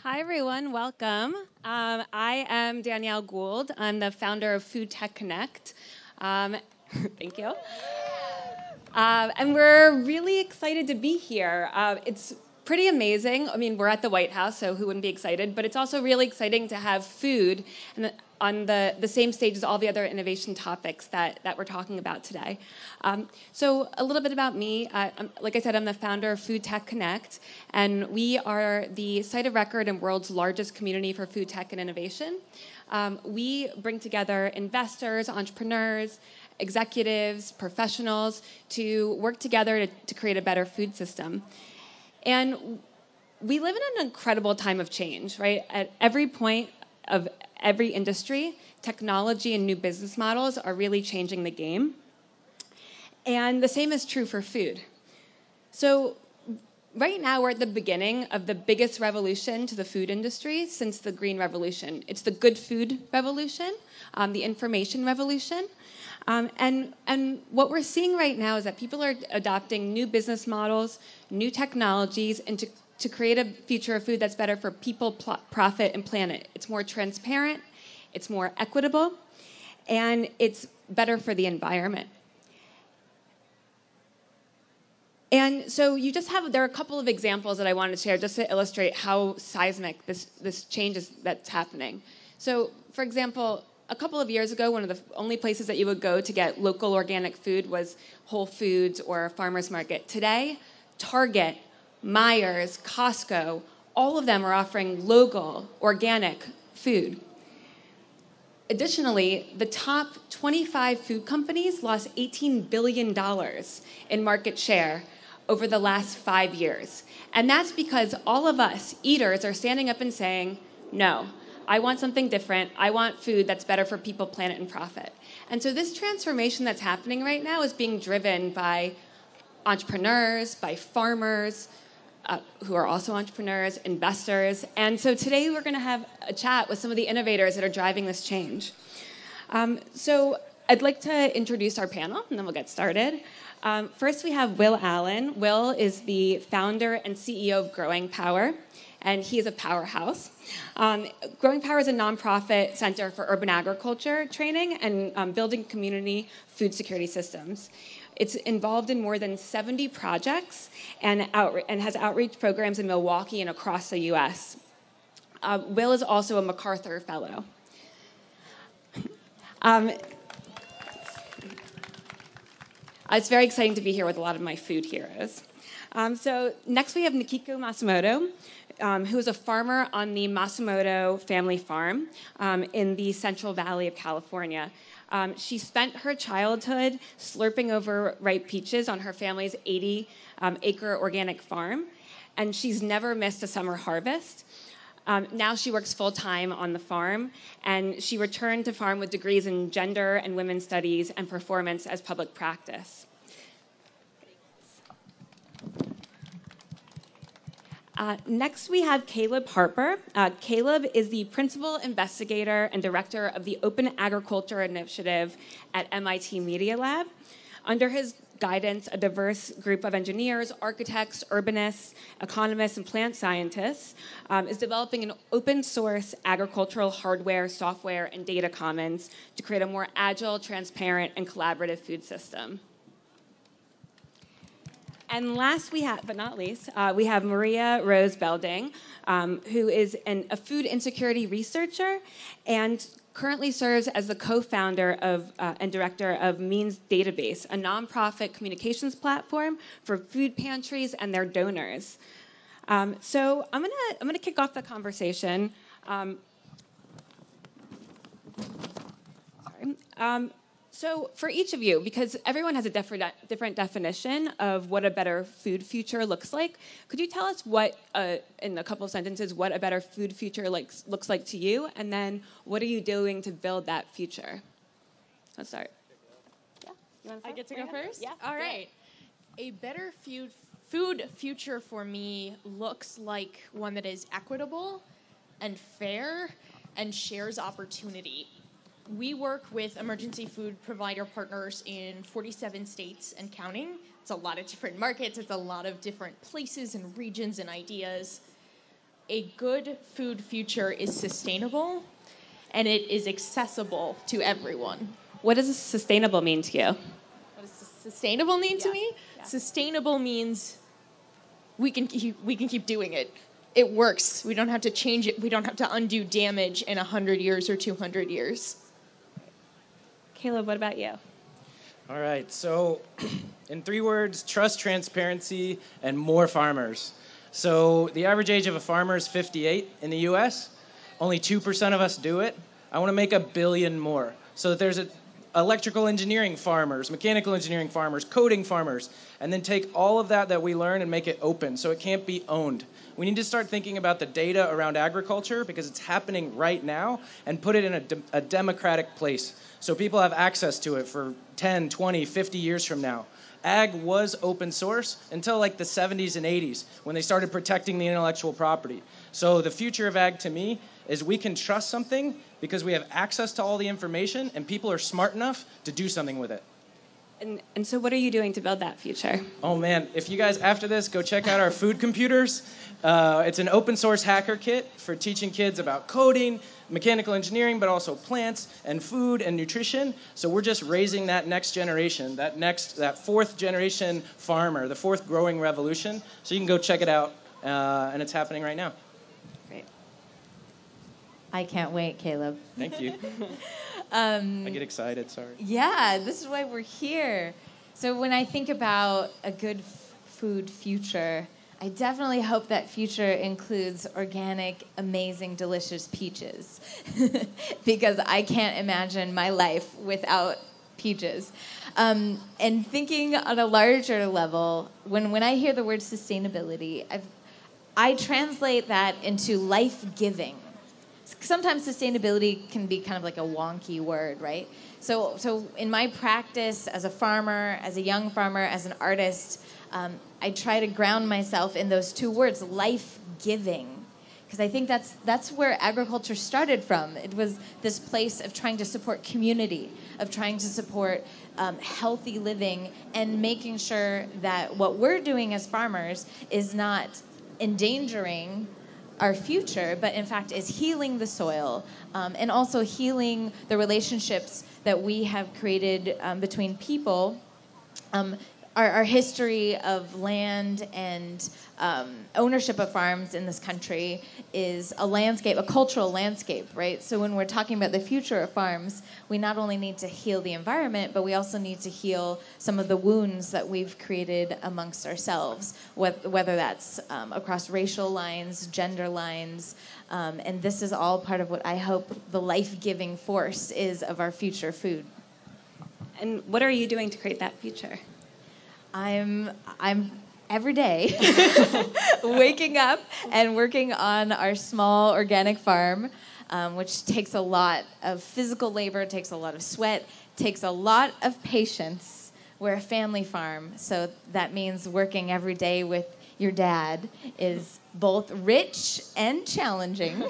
Hi, everyone. Welcome. I am Danielle Gould. I'm the founder of Food Tech Connect. Um, Thank you. And we're really excited to be here. It's pretty amazing. I mean, we're at the White House, so who wouldn't be excited? But it's also really exciting to have food on the same stage as all the other innovation topics that we're talking about today. So a little bit about me. Like I said, I'm the founder of Food Tech Connect, and we are the site of record and world's largest community for food tech and innovation. We bring together investors, entrepreneurs, executives, professionals to work together to create a better food system. And we live in an incredible time of change, right? At every point of every industry, technology and new business models are really changing the game. And the same is true for food. So right now, we're at the beginning of the biggest revolution to the food industry since the Green Revolution. It's the good food revolution, the information revolution. And what we're seeing right now is that people are adopting new business models, new technologies, and to create a future of food that's better for people, profit, and planet. It's more transparent, it's more equitable, and it's better for the environment. And so there are a couple of examples that I wanted to share just to illustrate how seismic this change is that's happening. So, for example, a couple of years ago, one of the only places that you would go to get local organic food was Whole Foods or a farmer's market. Today, Target, Myers, Costco, all of them are offering local, organic food. Additionally, the top 25 food companies lost $18 billion in market share over the last 5 years. And that's because all of us eaters are standing up and saying, no, I want something different. I want food that's better for people, planet, and profit. And so this transformation that's happening right now is being driven by entrepreneurs, by farmers, who are also entrepreneurs, investors. And so today we're going to have a chat with some of the innovators that are driving this change. So I'd like to introduce our panel, and then we'll get started. First, we have Will Allen. Will is the founder and CEO of Growing Power, and he is a powerhouse. Growing Power is a nonprofit center for urban agriculture training and building community food security systems. It's involved in more than 70 projects and has outreach programs in Milwaukee and across the U.S. Will is also a MacArthur Fellow. It's very exciting to be here with a lot of my food heroes. So next we have Nikiko Masumoto, who is a farmer on the Masumoto family farm in the Central Valley of California. She spent her childhood slurping over ripe peaches on her family's 80-acre organic farm, and she's never missed a summer harvest. Now she works full-time on the farm, and she returned to farm with degrees in gender and women's studies and performance as public practice. Next, we have Caleb Harper. Caleb is the principal investigator and director of the Open Agriculture Initiative at MIT Media Lab. Under his guidance, a diverse group of engineers, architects, urbanists, economists, and plant scientists is developing an open source agricultural hardware, software, and data commons to create a more agile, transparent, and collaborative food system. And last but not least, we have Maria Rose Belding, who is a food insecurity researcher and currently serves as the co-founder and director of Means Database, a nonprofit communications platform for food pantries and their donors. So I'm gonna kick off the conversation. So for each of you, because everyone has a different definition of what a better food future looks like, could you tell us in a couple of sentences, what a better food future looks like to you, and then what are you doing to build that future? Let's start. Yeah, you want to start? I get to go first? Yeah. All right. A better food future for me looks like one that is equitable and fair and shares opportunity. We work with emergency food provider partners in 47 states and counting. It's a lot of different markets. It's a lot of different places and regions and ideas. a good food future is sustainable and it is accessible to everyone. What does sustainable mean to you? What does sustainable mean to me? Yeah. Sustainable means we can keep doing it. It works. We don't have to change it. We don't have to undo damage in 100 years or 200 years. Caleb, what about you? All right, so in 3 words, trust, transparency, and more farmers. So the average age of a farmer is 58 in the US. Only 2% of us do it. I want to make 1 billion more. So that there's electrical engineering farmers, mechanical engineering farmers, coding farmers, and then take all of that we learn and make it open so it can't be owned. We need to start thinking about the data around agriculture because it's happening right now and put it in a democratic place so people have access to it for 10, 20, 50 years from now. Ag was open source until like the 70s and 80s when they started protecting the intellectual property. So the future of ag to me is we can trust something because we have access to all the information and people are smart enough to do something with it. And so what are you doing to build that future? Oh man, if you guys after this go check out our food computers, it's an open source hacker kit for teaching kids about coding, mechanical engineering, but also plants and food and nutrition. So we're just raising that next generation, that 4th generation farmer, the 4th growing revolution. So you can go check it out, and it's happening right now. Great. I can't wait, Caleb. Thank you. I get excited, sorry. Yeah, this is why we're here. So when I think about a good food future, I definitely hope that future includes organic, amazing, delicious peaches. Because I can't imagine my life without peaches. And thinking on a larger level, when I hear the word sustainability, I translate that into life-giving. Sometimes sustainability can be kind of like a wonky word, right? So in my practice as a farmer, as a young farmer, as an artist, I try to ground myself in those 2 words, life-giving. Because I think that's where agriculture started from. It was this place of trying to support community, of trying to support healthy living, and making sure that what we're doing as farmers is not endangering our future, but in fact is healing the soil, and also healing the relationships that we have created between people. Our history of land and ownership of farms in this country is a landscape, a cultural landscape, right? So when we're talking about the future of farms, we not only need to heal the environment, but we also need to heal some of the wounds that we've created amongst ourselves, whether that's across racial lines, gender lines, and this is all part of what I hope the life-giving force is of our future food. And what are you doing to create that future? I'm every day waking up and working on our small organic farm, which takes a lot of physical labor, takes a lot of sweat, takes a lot of patience. We're a family farm, so that means working every day with your dad is both rich and challenging.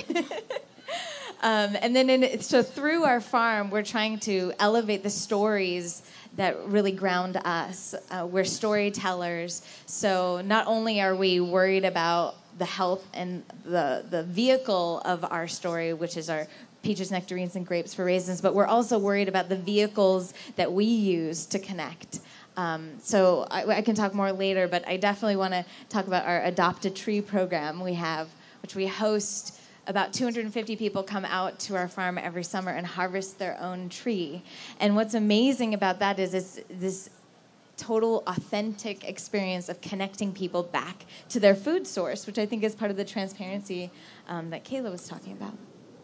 And then so through our farm, we're trying to elevate the stories that really ground us. We're storytellers. So not only are we worried about the health and the vehicle of our story, which is our peaches, nectarines, and grapes for raisins, but we're also worried about the vehicles that we use to connect. So I can talk more later, but I definitely want to talk about our Adopt a Tree program we have, which we host. About 250 people come out to our farm every summer and harvest their own tree. And what's amazing about that is it's this total authentic experience of connecting people back to their food source, which I think is part of the transparency that Kayla was talking about.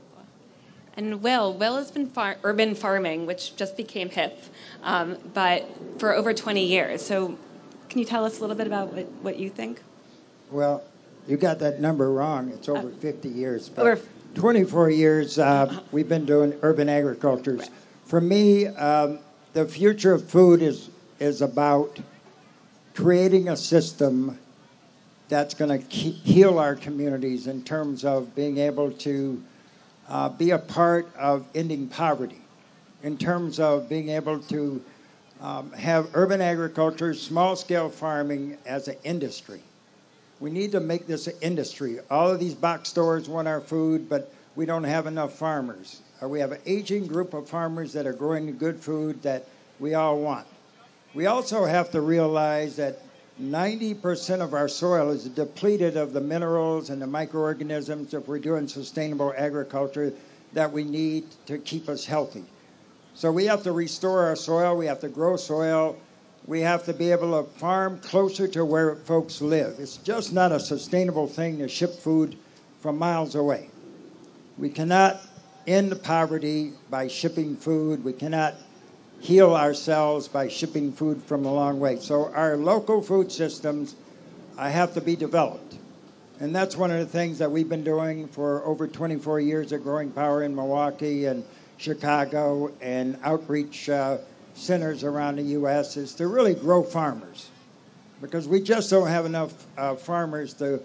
And Will has been urban farming, which just became hip, but for over 20 years. So can you tell us a little bit about what you think? Well, you got that number wrong. It's over 50 years. But 24 years we've been doing urban agriculture. Right. For me, the future of food is about creating a system that's going to heal our communities in terms of being able to be a part of ending poverty, in terms of being able to have urban agriculture, small-scale farming as an industry. We need to make this an industry. All of these box stores want our food, but we don't have enough farmers. We have an aging group of farmers that are growing the good food that we all want. We also have to realize that 90% of our soil is depleted of the minerals and the microorganisms if we're doing sustainable agriculture that we need to keep us healthy. So we have to restore our soil. We have to grow soil. We have to be able to farm closer to where folks live. It's just not a sustainable thing to ship food from miles away. We cannot end poverty by shipping food. We cannot heal ourselves by shipping food from a long way. So our local food systems have to be developed. And that's one of the things that we've been doing for over 24 years at Growing Power in Milwaukee and Chicago and outreach centers around the U.S. is to really grow farmers, because we just don't have enough farmers to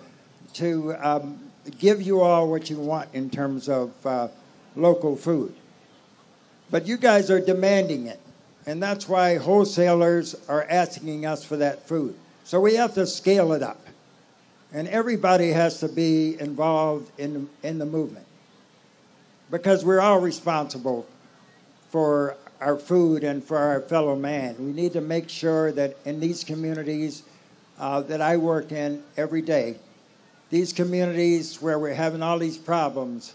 give you all what you want in terms of local food. But you guys are demanding it, and that's why wholesalers are asking us for that food. So we have to scale it up, and everybody has to be involved in the movement, because we're all responsible for our food and for our fellow man. We need to make sure that in these communities that I work in every day, these communities where we're having all these problems,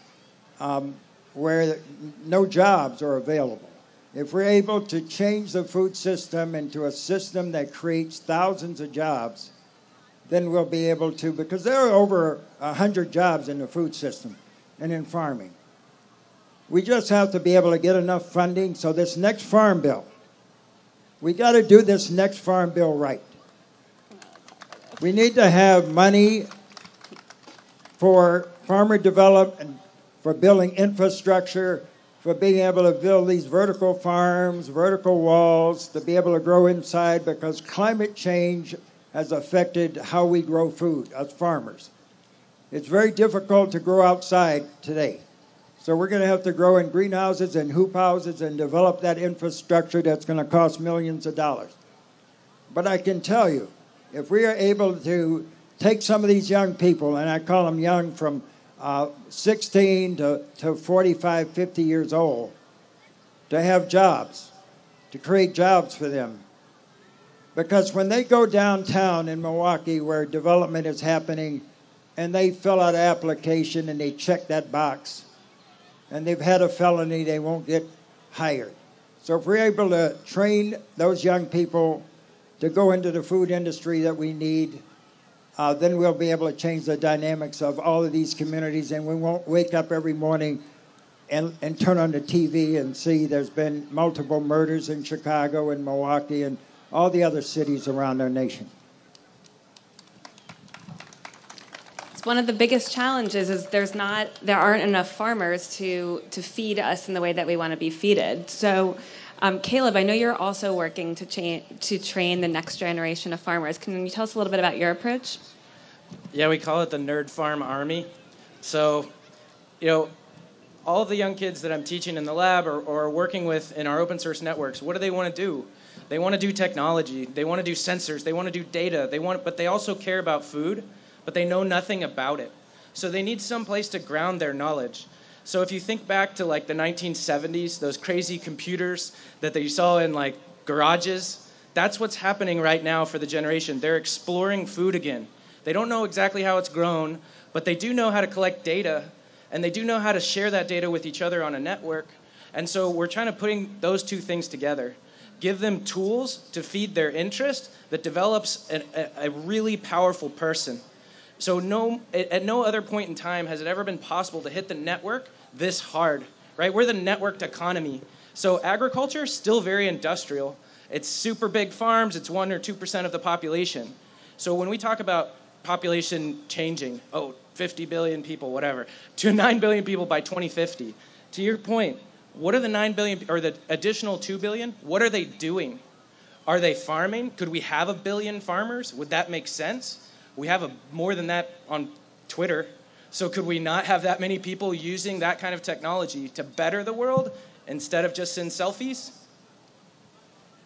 where no jobs are available. If we're able to change the food system into a system that creates thousands of jobs, then we'll be able to, because there are over 100 jobs in the food system and in farming. We just have to be able to get enough funding. So this next farm bill, we got to do this next farm bill right. We need to have money for farmer development, for building infrastructure, for being able to build these vertical farms, vertical walls, to be able to grow inside, because climate change has affected how we grow food as farmers. It's very difficult to grow outside today. So we're going to have to grow in greenhouses and hoop houses and develop that infrastructure that's going to cost millions of dollars. But I can tell you, if we are able to take some of these young people, and I call them young from 16 to 45, 50 years old, to have jobs, to create jobs for them. Because when they go downtown in Milwaukee where development is happening and they fill out an application and they check that box and they've had a felony, they won't get hired. So if we're able to train those young people to go into the food industry that we need, then we'll be able to change the dynamics of all of these communities, and we won't wake up every morning and turn on the TV and see there's been multiple murders in Chicago and Milwaukee and all the other cities around our nation. It's one of the biggest challenges is there aren't enough farmers to feed us in the way that we want to be feeded. So, Caleb, I know you're also working to train the next generation of farmers. Can you tell us a little bit about your approach? Yeah, we call it the Nerd Farm Army. So, all of the young kids that I'm teaching in the lab or working with in our open source networks, what do they want to do? They want to do technology. They want to do sensors. They want to do data. But they also care about food, but they know nothing about it. So they need some place to ground their knowledge. So if you think back to like the 1970s, those crazy computers that you saw in like garages, that's what's happening right now for the generation. They're exploring food again. They don't know exactly how it's grown, but they do know how to collect data, and they do know how to share that data with each other on a network. And so we're trying to putting those two things together. Give them tools to feed their interest that develops a really powerful person. So at no other point in time has it ever been possible to hit the network this hard, right? We're the networked economy. So agriculture is still very industrial. It's super big farms. It's 1 or 2% of the population. So when we talk about population changing, 50 billion people, whatever, to 9 billion people by 2050, to your point, what are the 9 billion, or the additional 2 billion? What are they doing? Are they farming? Could we have 1 billion farmers? Would that make sense? We have more than that on Twitter. So could we not have that many people using that kind of technology to better the world instead of just send selfies?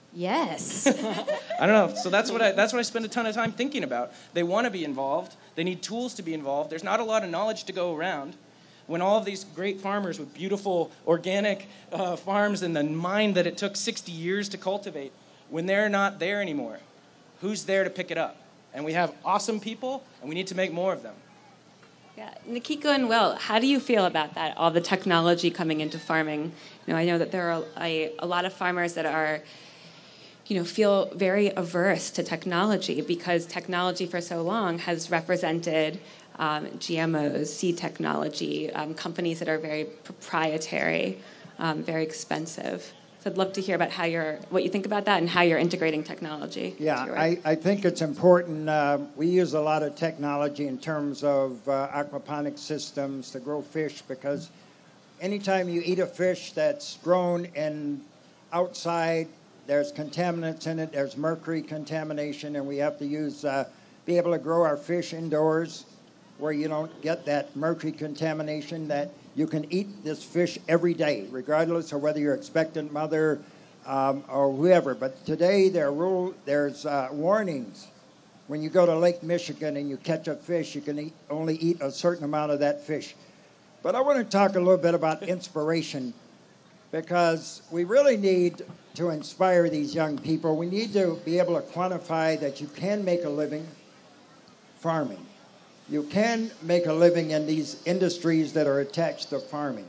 Yes. I don't know. So that's what I spend a ton of time thinking about. They want to be involved. They need tools to be involved. There's not a lot of knowledge to go around. When all of these great farmers with beautiful organic farms and the mind that it took 60 years to cultivate, when they're not there anymore, who's there to pick it up? And we have awesome people, and we need to make more of them. Yeah, Nikiko and Will, how do you feel about that? All the technology coming into farming. I know that there are a lot of farmers that are, feel very averse to technology because technology for so long has represented GMOs, seed technology, companies that are very proprietary, very expensive. So I'd love to hear about what you think about that and how you're integrating technology. Yeah, I think it's important. We use a lot of technology in terms of aquaponic systems to grow fish because anytime you eat a fish that's grown outside, there's contaminants in it, there's mercury contamination, and we have to be able to grow our fish indoors where you don't get that mercury contamination, that you can eat this fish every day, regardless of whether you're expectant mother or whoever. But today there's warnings. When you go to Lake Michigan and you catch a fish, you can only eat a certain amount of that fish. But I want to talk a little bit about inspiration because we really need to inspire these young people. We need to be able to quantify that you can make a living farming. You can make a living in these industries that are attached to farming.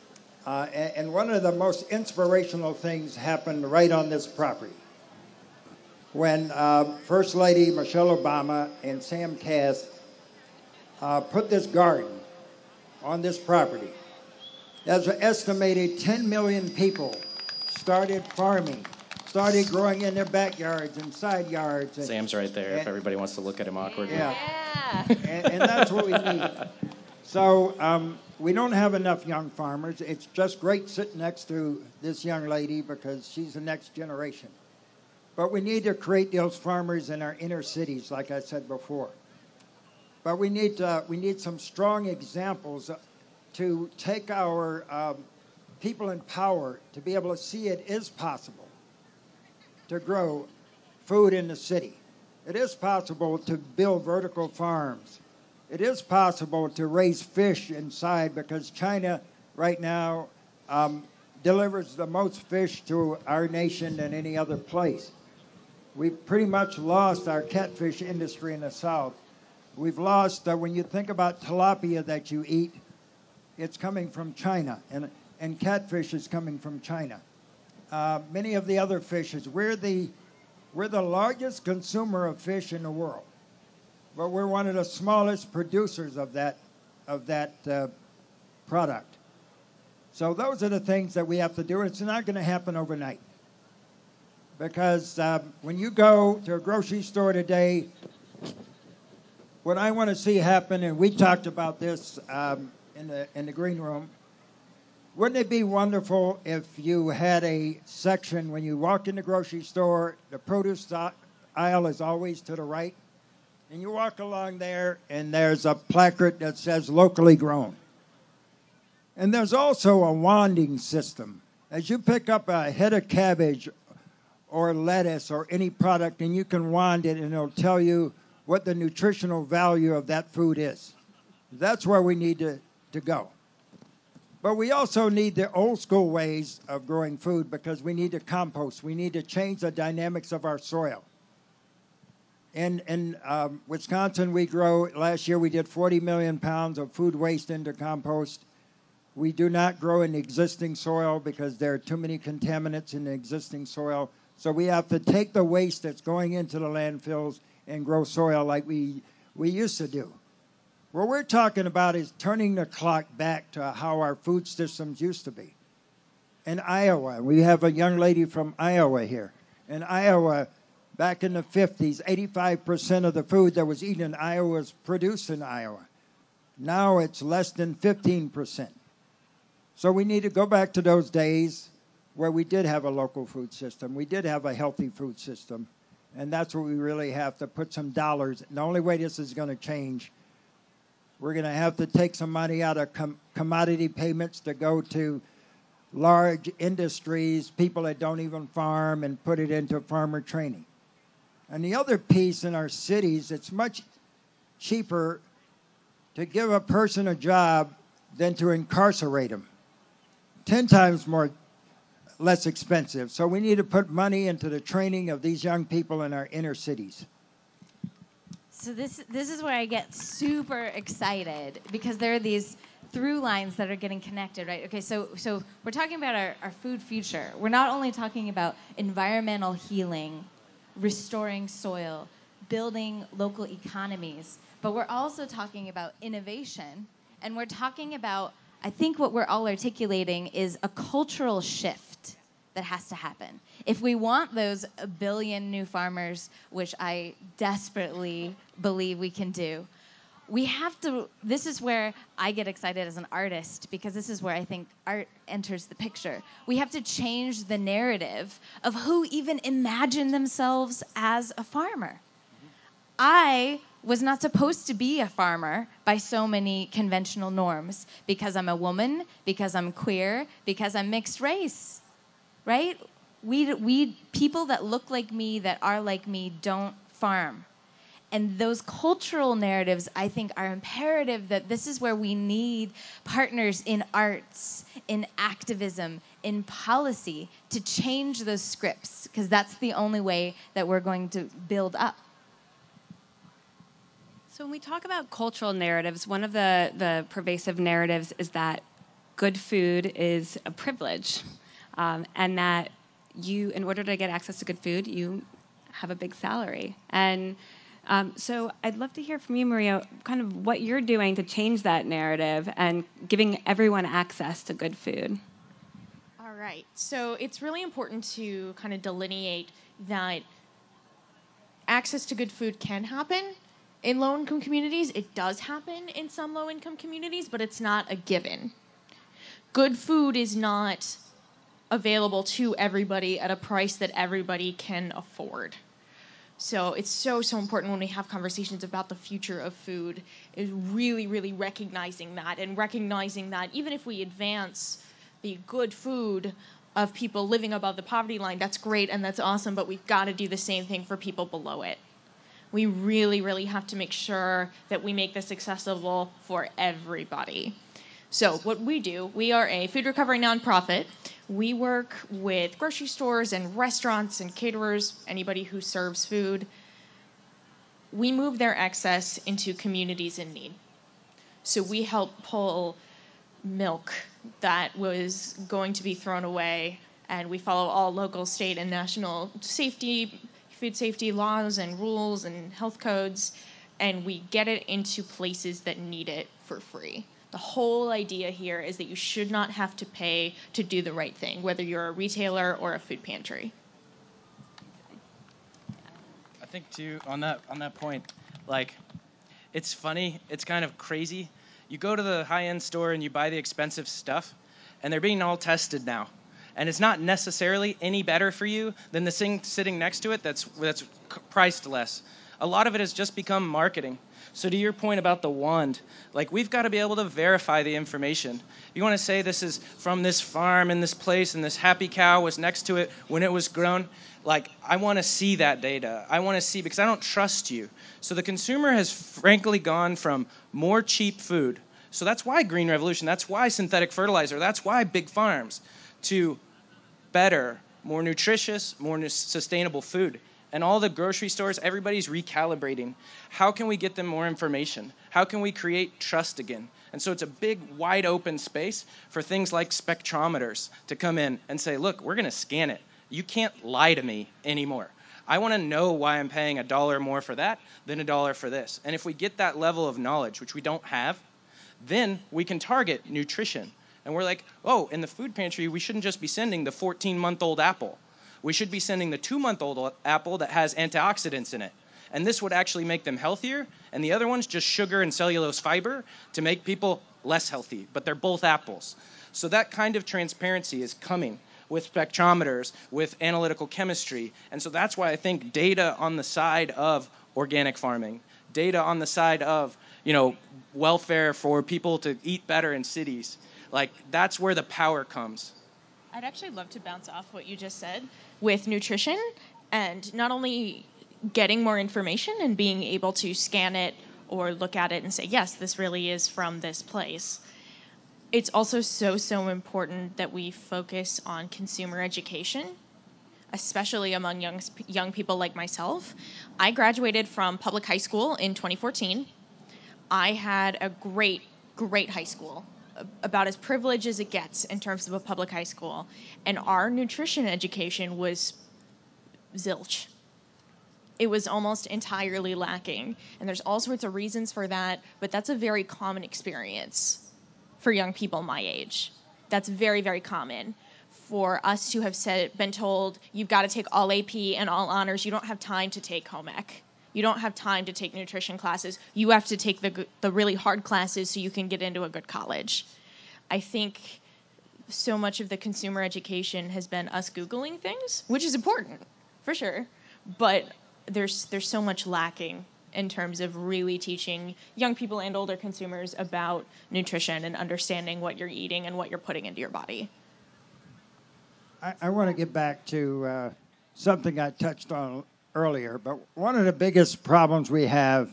And one of the most inspirational things happened right on this property. When First Lady Michelle Obama and Sam Kass put this garden on this property, there's an estimated 10 million people started farming, started growing in their backyards and side yards. Sam's right there if everybody wants to look at him awkwardly. Yeah. And that's what we need. So we don't have enough young farmers. It's just great sitting next to this young lady because she's the next generation. But we need to create those farmers in our inner cities, like I said before. But we need some strong examples to take our people in power to be able to see it is possible to grow food in the city. It is possible to build vertical farms. It is possible to raise fish inside because China right now delivers the most fish to our nation than any other place. We've pretty much lost our catfish industry in the South. We've lost, when you think about tilapia that you eat, it's coming from China, and catfish is coming from China. Many of the other fishes, we're the largest consumer of fish in the world, but we're one of the smallest producers of that product. So those are the things that we have to do. It's not going to happen overnight. Because when you go to a grocery store today, what I want to see happen, and we talked about this in the green room, wouldn't it be wonderful if you had a section when you walk in the grocery store, the produce aisle is always to the right, and you walk along there and there's a placard that says locally grown. And there's also a wanding system. As you pick up a head of cabbage or lettuce or any product, and you can wand it, and it'll tell you what the nutritional value of that food is. That's where we need to go. But we also need the old school ways of growing food because we need to compost. We need to change the dynamics of our soil. In Wisconsin, last year we did 40 million pounds of food waste into compost. We do not grow in the existing soil because there are too many contaminants in the existing soil. So we have to take the waste that's going into the landfills and grow soil like we used to do. What we're talking about is turning the clock back to how our food systems used to be. In Iowa, we have a young lady from Iowa here. In Iowa, back in the 50s, 85% of the food that was eaten in Iowa was produced in Iowa. Now it's less than 15%. So we need to go back to those days where we did have a local food system. We did have a healthy food system. And that's where we really have to put some dollars. And the only way this is going to change, we're going to have to take some money out of commodity payments to go to large industries, people that don't even farm, and put it into farmer training. And the other piece in our cities, it's much cheaper to give a person a job than to incarcerate them. 10 times less expensive. So we need to put money into the training of these young people in our inner cities. So this is where I get super excited, because there are these through lines that are getting connected, right? Okay, so we're talking about our food future. We're not only talking about environmental healing, restoring soil, building local economies, but we're also talking about innovation, and we're talking about, I think what we're all articulating is a cultural shift that has to happen. If we want those 1 billion new farmers, which I desperately believe we can do, we have to, this is where I get excited as an artist, because this is where I think art enters the picture. We have to change the narrative of who even imagined themselves as a farmer. I was not supposed to be a farmer by so many conventional norms, because I'm a woman, because I'm queer, because I'm mixed race, right? We people that look like me, that are like me, don't farm. And those cultural narratives, I think, are imperative, that this is where we need partners in arts, in activism, in policy, to change those scripts, because that's the only way that we're going to build up. So when we talk about cultural narratives, one of the pervasive narratives is that good food is a privilege, and that you, in order to get access to good food, you have a big salary. And so I'd love to hear from you, Maria, kind of what you're doing to change that narrative and giving everyone access to good food. All right. So it's really important to kind of delineate that access to good food can happen in low-income communities. It does happen in some low-income communities, but it's not a given. Good food is not available to everybody at a price that everybody can afford. So it's so important when we have conversations about the future of food, is really, really recognizing that, and recognizing that even if we advance the good food of people living above the poverty line, that's great and that's awesome, but we've got to do the same thing for people below it. We really, really have to make sure that we make this accessible for everybody. So what we do, we are a food recovery nonprofit. We work with grocery stores and restaurants and caterers, anybody who serves food. We move their excess into communities in need. So we help pull milk that was going to be thrown away, and we follow all local, state, and national food safety laws and rules and health codes, and we get it into places that need it for free. The whole idea here is that you should not have to pay to do the right thing, whether you're a retailer or a food pantry. I think too, on that point, like, it's funny, it's kind of crazy. You go to the high-end store and you buy the expensive stuff, and they're being all tested now. And it's not necessarily any better for you than the thing sitting next to it that's priced less. A lot of it has just become marketing. So to your point about the wand, like, we've got to be able to verify the information. You want to say this is from this farm in this place and this happy cow was next to it when it was grown. Like, I want to see that data. I want to see, because I don't trust you. So the consumer has frankly gone from more cheap food. So that's why Green Revolution, that's why synthetic fertilizer, that's why big farms, to better, more nutritious, more sustainable food. And all the grocery stores, everybody's recalibrating. How can we get them more information? How can we create trust again? And so it's a big, wide open space for things like spectrometers to come in and say, look, we're going to scan it. You can't lie to me anymore. I want to know why I'm paying $1 more for that than $1 for this. And if we get that level of knowledge, which we don't have, then we can target nutrition. And we're like, oh, in the food pantry, we shouldn't just be sending the 14-month-old apple. We should be sending the 2-month-old apple that has antioxidants in it. And this would actually make them healthier. And the other one's just sugar and cellulose fiber to make people less healthy. But they're both apples. So that kind of transparency is coming with spectrometers, with analytical chemistry. And so that's why I think data on the side of organic farming, data on the side of, welfare for people to eat better in cities, like, that's where the power comes. I'd actually love to bounce off what you just said with nutrition and not only getting more information and being able to scan it or look at it and say, yes, this really is from this place. It's also so important that we focus on consumer education, especially among young people like myself. I graduated from public high school in 2014. I had a great high school, about as privileged as it gets in terms of a public high school. And our nutrition education was zilch. It was almost entirely lacking. And there's all sorts of reasons for that, but that's a very common experience for young people my age. That's very common. For us to have been told, you've got to take all AP and all honors, you don't have time to take home ec. You don't have time to take nutrition classes. You have to take the really hard classes so you can get into a good college. I think so much of the consumer education has been us Googling things, which is important, for sure. But there's so much lacking in terms of really teaching young people and older consumers about nutrition and understanding what you're eating and what you're putting into your body. I want to get back to something I touched on earlier, but one of the biggest problems we have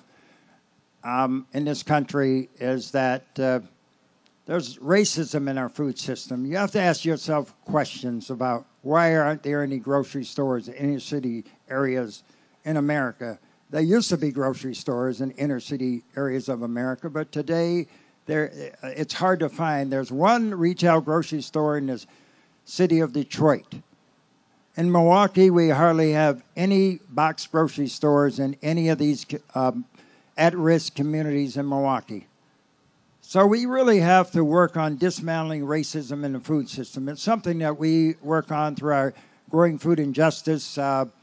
in this country is that there's racism in our food system. You have to ask yourself questions about why aren't there any grocery stores in inner city areas in America. There used to be grocery stores in inner city areas of America, but today it's hard to find. There's one retail grocery store in the city of Detroit. In Milwaukee, we hardly have any box grocery stores in any of these at-risk communities in Milwaukee. So we really have to work on dismantling racism in the food system. It's something that we work on through our Growing Food Injustice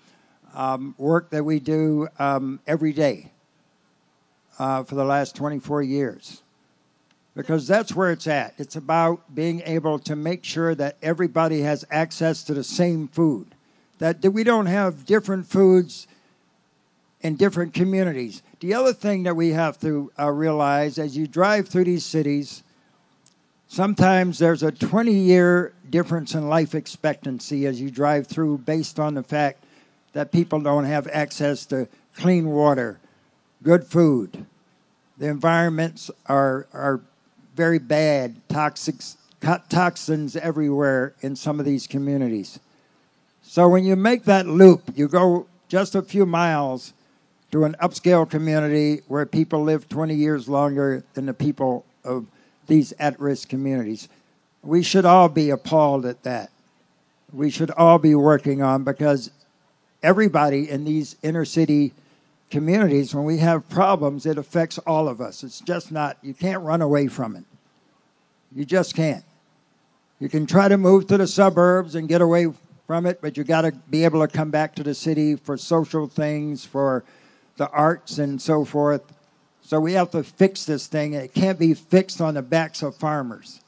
work that we do every day for the last 24 years. Because that's where it's at. It's about being able to make sure that everybody has access to the same food. That we don't have different foods in different communities. The other thing that we have to realize as you drive through these cities, sometimes there's a 20-year difference in life expectancy as you drive through based on the fact that people don't have access to clean water, good food. The environments are very bad, toxins everywhere in some of these communities. So when you make that loop, you go just a few miles to an upscale community where people live 20 years longer than the people of these at-risk communities. We should all be appalled at that. We should all be working on, because everybody in these inner city communities, when we have problems, it affects all of us. It's just not, you can't run away from it. You just can't. You can try to move to the suburbs and get away from it, but you got to be able to come back to the city for social things, for the arts and so forth. So we have to fix this thing. It can't be fixed on the backs of farmers.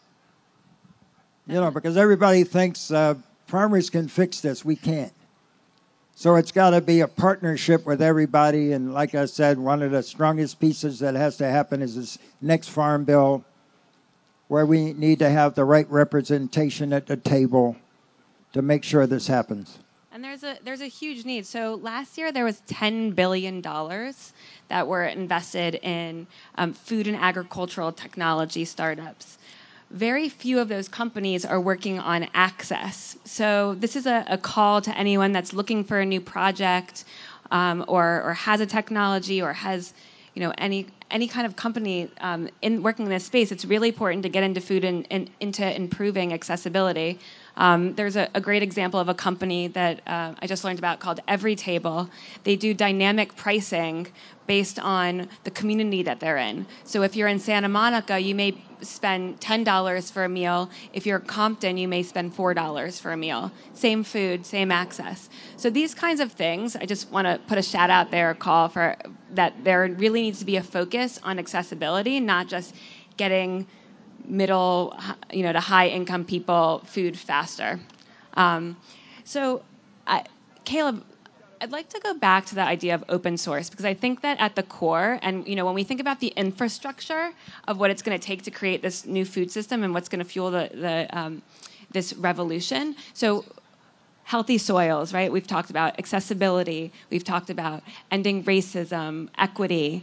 Because everybody thinks farmers can fix this. We can't. So it's got to be a partnership with everybody. And like I said, one of the strongest pieces that has to happen is this next farm bill, where we need to have the right representation at the table to make sure this happens. And there's a huge need. So last year there was $10 billion that were invested in food and agricultural technology startups. Very few of those companies are working on access. So this is a call to anyone that's looking for a new project or has a technology or has any kind of company in working in this space. It's really important to get into food and into improving accessibility. There's a great example of a company that I just learned about called Everytable. They do dynamic pricing based on the community that they're in. So if you're in Santa Monica, you may spend $10 for a meal. If you're in Compton, you may spend $4 for a meal. Same food, same access. So these kinds of things, I just want to put a shout out there, a call for that there really needs to be a focus on accessibility, not just getting middle, to high income people food faster. Caleb, I'd like to go back to the idea of open source, because I think that at the core, and when we think about the infrastructure of what it's going to take to create this new food system and what's going to fuel the this revolution. So healthy soils, right? We've talked about accessibility. We've talked about ending racism, equity,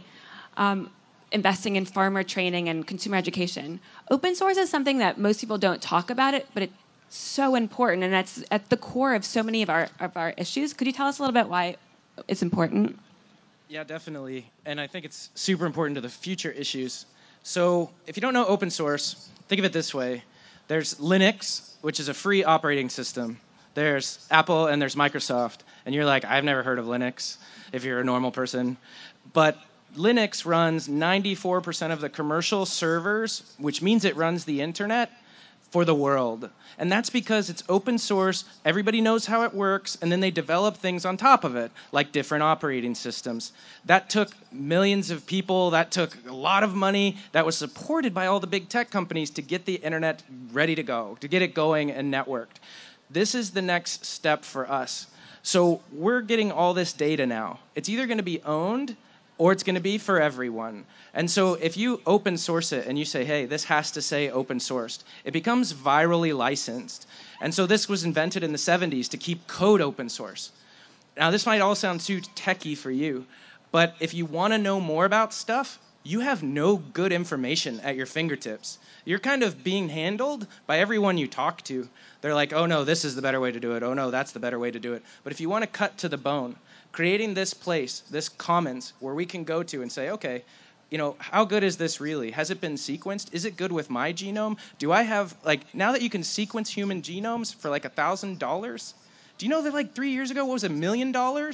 investing in farmer training and consumer education. Open source is something that most people don't talk about it, but it's so important, and that's at the core of so many of our issues. Could you tell us a little bit why it's important? Yeah, definitely. And I think it's super important to the future issues. So if you don't know open source, think of it this way. There's Linux, which is a free operating system. There's Apple and there's Microsoft. And you're like, I've never heard of Linux if you're a normal person. But Linux runs 94% of the commercial servers, which means it runs the internet for the world. And that's because it's open source, everybody knows how it works, and then they develop things on top of it, like different operating systems. That took millions of people, that took a lot of money, that was supported by all the big tech companies to get the internet ready to go, to get it going and networked. This is the next step for us. So we're getting all this data now. It's either going to be owned or it's going to be for everyone. And so if you open source it and you say, hey, this has to say open sourced, it becomes virally licensed. And so this was invented in the 70s to keep code open source. Now, this might all sound too techie for you, but if you want to know more about stuff, you have no good information at your fingertips. You're kind of being handled by everyone you talk to. They're like, oh no, this is the better way to do it. Oh no, that's the better way to do it. But if you want to cut to the bone, creating this place, this commons, where we can go to and say, okay, how good is this really? Has it been sequenced? Is it good with my genome? Do I have, now that you can sequence human genomes for like $1,000, do you know that 3 years ago, what was $1 million?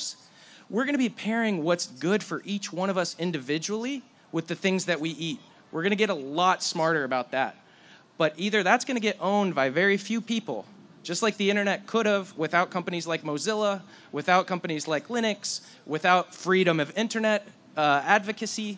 We're going to be pairing what's good for each one of us individually with the things that we eat. We're going to get a lot smarter about that. But either that's going to get owned by very few people, just like the internet could have without companies like Mozilla, without companies like Linux, without freedom of internet advocacy,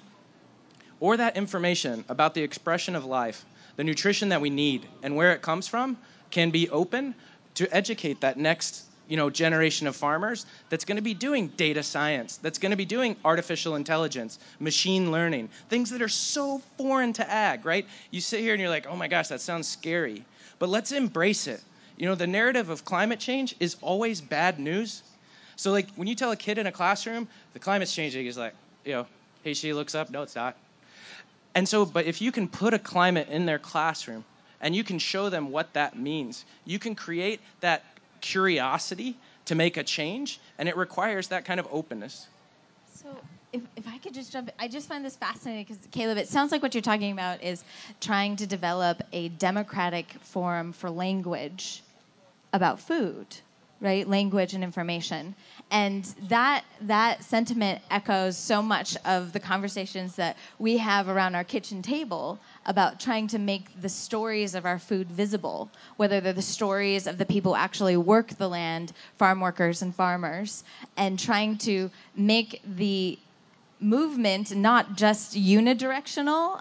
or that information about the expression of life, the nutrition that we need, and where it comes from can be open to educate that next generation of farmers that's going to be doing data science, that's going to be doing artificial intelligence, machine learning, things that are so foreign to ag, right? You sit here and you're like, oh my gosh, that sounds scary. But let's embrace it. The narrative of climate change is always bad news. So when you tell a kid in a classroom, the climate's changing, he's like, hey, she looks up, no, it's not. And so, but if you can put a climate in their classroom and you can show them what that means, you can create that curiosity to make a change, and it requires that kind of openness. So if I could just jump in, I just find this fascinating because, Caleb, it sounds like what you're talking about is trying to develop a democratic forum for language about food, right? Language and information. And that sentiment echoes so much of the conversations that we have around our kitchen table about trying to make the stories of our food visible, whether they're the stories of the people who actually work the land, farm workers and farmers, and trying to make the movement not just unidirectional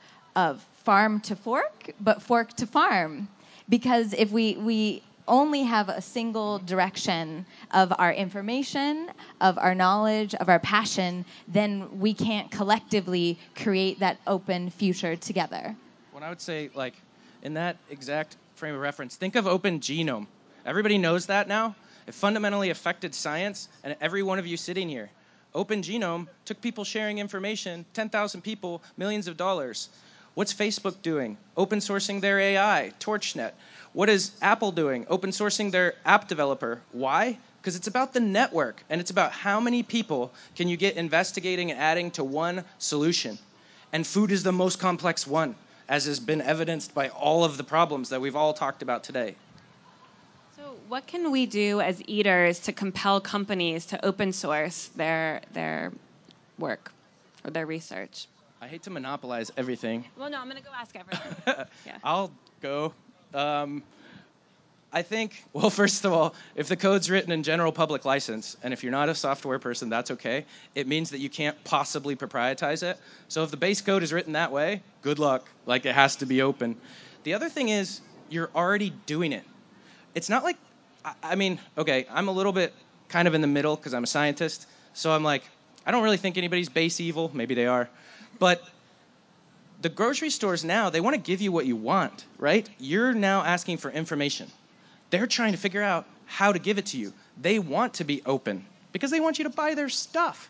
of farm to fork, but fork to farm. Because if we only have a single direction of our information, of our knowledge, of our passion, then we can't collectively create that open future together. Well, I would say, in that exact frame of reference, think of Open Genome. Everybody knows that now. It fundamentally affected science and every one of you sitting here. Open Genome took people sharing information, 10,000 people, millions of dollars. What's Facebook doing? Open sourcing their AI, TorchNet. What is Apple doing? Open sourcing their app developer. Why? Because it's about the network, and it's about how many people can you get investigating and adding to one solution. And food is the most complex one, as has been evidenced by all of the problems that we've all talked about today. So what can we do as eaters to compel companies to open source their work or their research? I hate to monopolize everything. Well, no, I'm going to go ask everyone. Yeah. I'll go. I think, well, first of all, if the code's written in general public license, and if you're not a software person, that's okay, it means that you can't possibly proprietize it. So if the base code is written that way, good luck. It has to be open. The other thing is, you're already doing it. It's not like, okay, I'm a little bit kind of in the middle because I'm a scientist. So I'm like, I don't really think anybody's base evil. Maybe they are. But the grocery stores now, they want to give you what you want, right? You're now asking for information. They're trying to figure out how to give it to you. They want to be open because they want you to buy their stuff.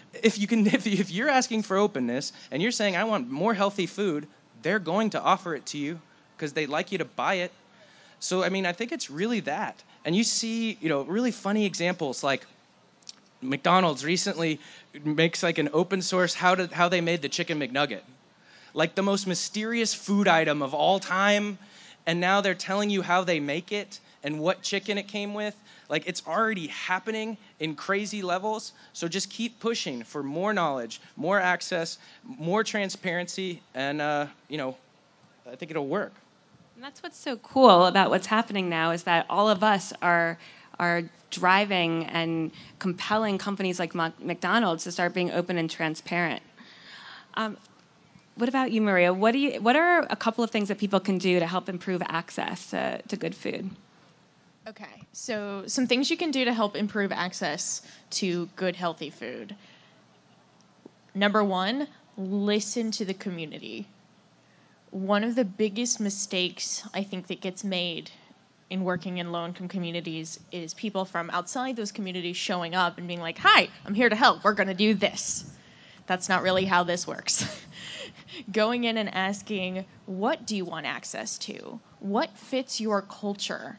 If you're asking for openness and you're saying, I want more healthy food, they're going to offer it to you because they'd like you to buy it. So, I mean, I think it's really that. And you see, really funny examples like McDonald's recently makes like an open source how they made the chicken McNugget. Like the most mysterious food item of all time. And now they're telling you how they make it and what chicken it came with. Like, it's already happening in crazy levels. So just keep pushing for more knowledge, more access, more transparency, and, I think it'll work. And that's what's so cool about what's happening now is that all of us are driving and compelling companies like McDonald's to start being open and transparent. What about you, Maria? What are a couple of things that people can do to help improve access to good food? Okay, so some things you can do to help improve access to good, healthy food. Number one, listen to the community. One of the biggest mistakes I think that gets made in working in low-income communities is people from outside those communities showing up and being like, hi, I'm here to help. We're going to do this. That's not really how this works. Going in and asking, what do you want access to? What fits your culture?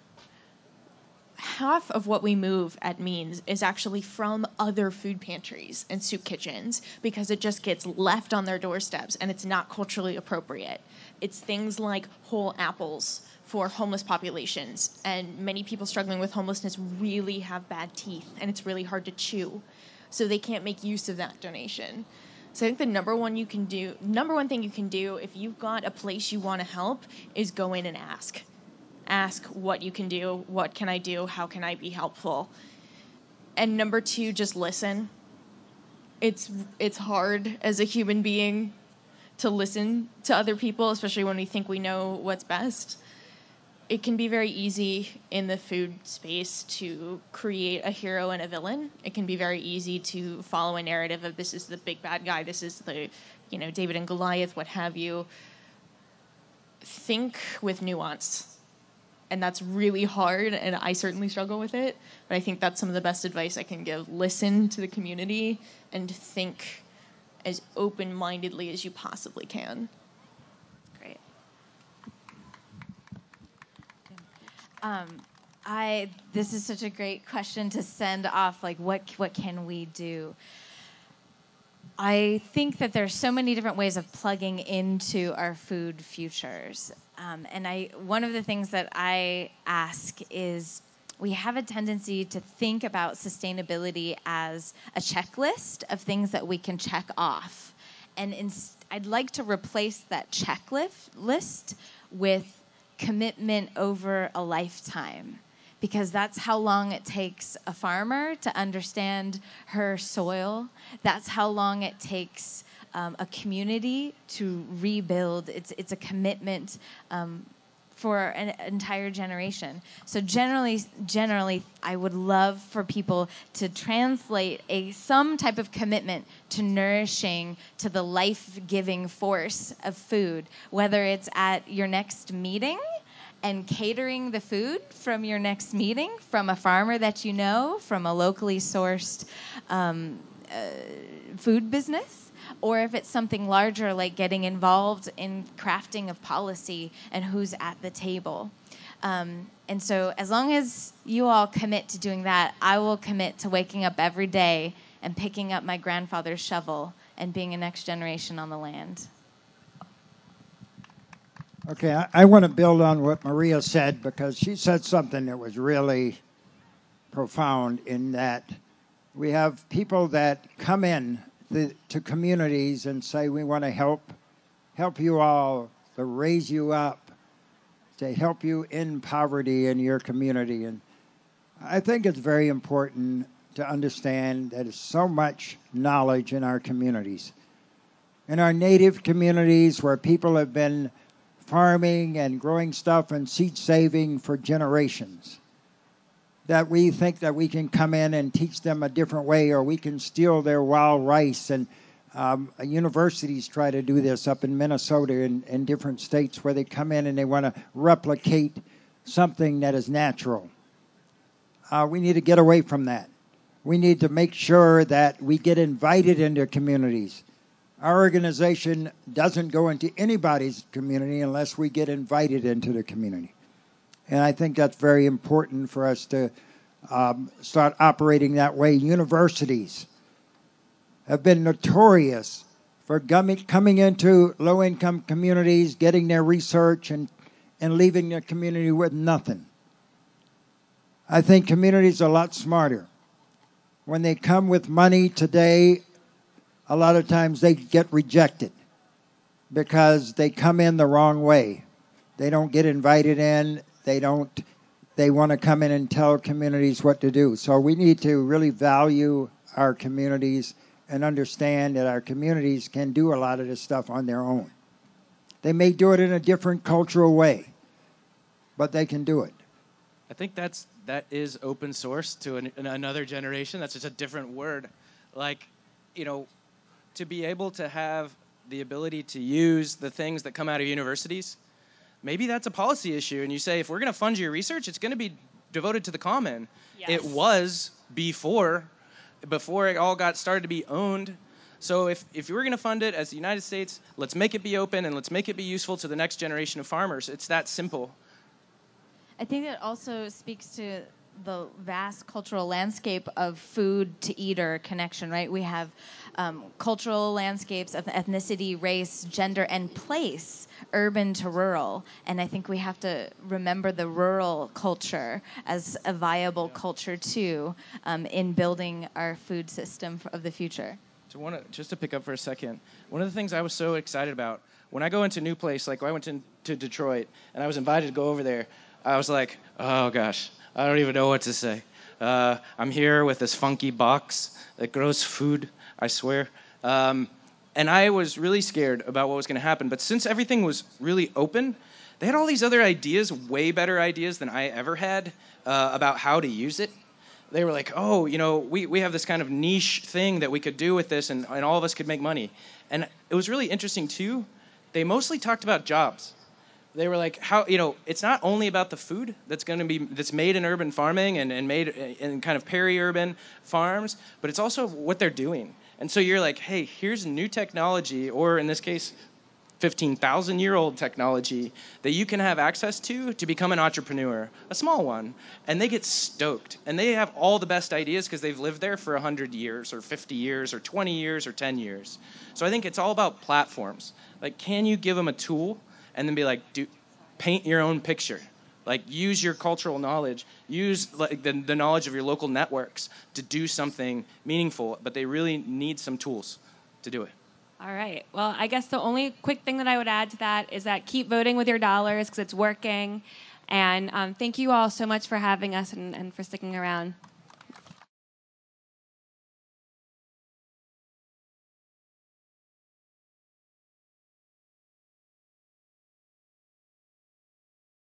Half of what we move at Means is actually from other food pantries and soup kitchens because it just gets left on their doorsteps and it's not culturally appropriate. It's things like whole apples for homeless populations, and many people struggling with homelessness really have bad teeth and it's really hard to chew, so they can't make use of that donation. So I think the number one thing you can do if you've got a place you want to help is go in and ask. Ask what you can do, what can I do, how can I be helpful? And number two, just listen. It's hard as a human being to listen to other people, especially when we think we know what's best. It can be very easy in the food space to create a hero and a villain. It can be very easy to follow a narrative of this is the big bad guy, this is the, David and Goliath, what have you. Think with nuance. And that's really hard, and I certainly struggle with it. But I think that's some of the best advice I can give. Listen to the community and think as open-mindedly as you possibly can. Great. This is such a great question to send off. Like, what can we do? I think that there's so many different ways of plugging into our food futures. One of the things that I ask is, we have a tendency to think about sustainability as a checklist of things that we can check off. And I'd like to replace that checklist with commitment over a lifetime, because that's how long it takes a farmer to understand her soil. That's how long it takes a community to rebuild. It's a commitment for an entire generation. So generally, I would love for people to translate some type of commitment to nourishing, to the life-giving force of food, whether it's at your next meeting and catering the food from your next meeting from a farmer that you know, from a locally sourced food business, or if it's something larger like getting involved in crafting of policy and who's at the table. And so as long as you all commit to doing that, I will commit to waking up every day and picking up my grandfather's shovel and being a next generation on the land. Okay, I want to build on what Maria said, because she said something that was really profound, in that we have people that come in to communities and say, we want to help you all, to raise you up, to help you in poverty in your community. And I think it's very important to understand that there's so much knowledge in our communities. In our native communities where people have been farming and growing stuff and seed saving for generations, that we think that we can come in and teach them a different way, or we can steal their wild rice and Universities try to do this up in Minnesota and different states where they come in and they want to replicate something that is natural. We need to get away from that. We need to make sure that we get invited into communities. Our organization doesn't go into anybody's community unless we get invited into the community. And I think that's very important for us to start operating that way. Universities have been notorious for coming into low-income communities, getting their research, and leaving their community with nothing. I think communities are a lot smarter. When they come with money today, a lot of times they get rejected because they come in the wrong way. They don't get invited in. They want to come in and tell communities what to do. So we need to really value our communities and understand that our communities can do a lot of this stuff on their own. They may do it in a different cultural way, but they can do it. I think that is open source to another generation. That's just a different word. Like, to be able to have the ability to use the things that come out of universities, maybe that's a policy issue. And you say, if we're going to fund your research, it's going to be devoted to the common. Yes. It was before it all got started to be owned. So if you're going to fund it as the United States, let's make it be open and let's make it be useful to the next generation of farmers. It's that simple. I think that also speaks to the vast cultural landscape of food to eater connection, right? We have cultural landscapes of ethnicity, race, gender, and place, urban to rural. And I think we have to remember the rural culture as a viable culture, too, in building our food system of the future. Just to pick up for a second, one of the things I was so excited about, when I go into a new place, like I went to Detroit, and I was invited to go over there, I was like, oh gosh, I don't even know what to say. I'm here with this funky box that grows food, I swear. And I was really scared about what was going to happen. But since everything was really open, they had all these other ideas, way better ideas than I ever had about how to use it. They were like, oh, we have this kind of niche thing that we could do with this, and all of us could make money. And it was really interesting, too. They mostly talked about jobs. They were like, how, it's not only about the food that's made in urban farming and made in kind of peri-urban farms, but it's also what they're doing. And so you're like, hey, here's new technology, or in this case, 15,000-year-old technology that you can have access to become an entrepreneur, a small one. And they get stoked. And they have all the best ideas because they've lived there for 100 years or 50 years or 20 years or 10 years. So I think it's all about platforms. Like, can you give them a tool and then be like, paint your own picture? Like, use your cultural knowledge, use like the knowledge of your local networks to do something meaningful, but they really need some tools to do it. All right. Well, I guess the only quick thing that I would add to that is that keep voting with your dollars because it's working. And thank you all so much for having us and for sticking around.